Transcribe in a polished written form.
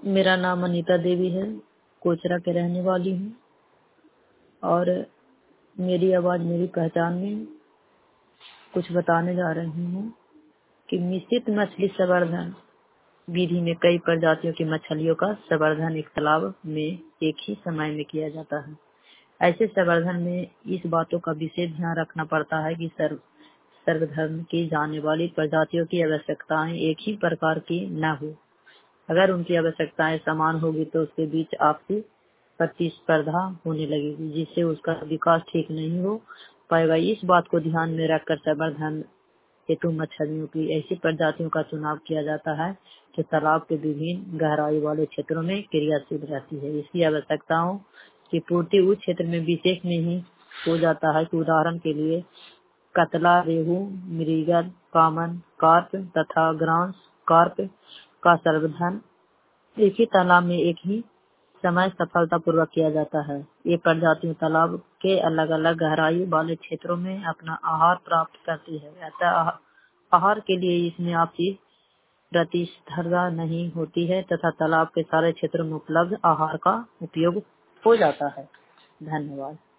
मेरा नाम अनीता देवी है, कोचरा के रहने वाली हूँ और मेरी आवाज मेरी पहचान में कुछ बताने जा रही हूँ कि मिश्रित मछली संवर्धन विधि में कई प्रजातियों की मछलियों का संवर्धन एक तालाब में एक ही समय में किया जाता है। ऐसे संवर्धन में इस बातों का विशेष ध्यान रखना पड़ता है कि संवर्धन की जाने वाली प्रजातियों की आवश्यकताएं एक ही प्रकार की न हो। अगर उनकी आवश्यकताएं समान होगी तो उसके बीच आपसी प्रतिस्पर्धा होने लगेगी, जिससे उसका विकास ठीक नहीं हो पाएगा। इस बात को ध्यान में रखकर संवर्धन हेतु मछलियों की ऐसी प्रजातियों का चुनाव किया जाता है जो तालाब के विभिन्न गहराई वाले क्षेत्रों में क्रियाशील रहती है। इसकी आवश्यकताओं की पूर्ति उस क्षेत्र में विशेष में ही हो जाता है कि उदाहरण के लिए कतला, रेहू, मृगल, कॉमन कार्प तथा ग्रास कार्प का संवर्धन एक ही तालाब में एक ही समय सफलतापूर्वक किया जाता है। ये प्रजातियां तालाब के अलग अलग गहराई वाले क्षेत्रों में अपना आहार प्राप्त करती है। अतः आहार के लिए इसमें आपसी प्रतिस्पर्धा नहीं होती है तथा तालाब के सारे क्षेत्रों में उपलब्ध आहार का उपयोग हो जाता है। धन्यवाद।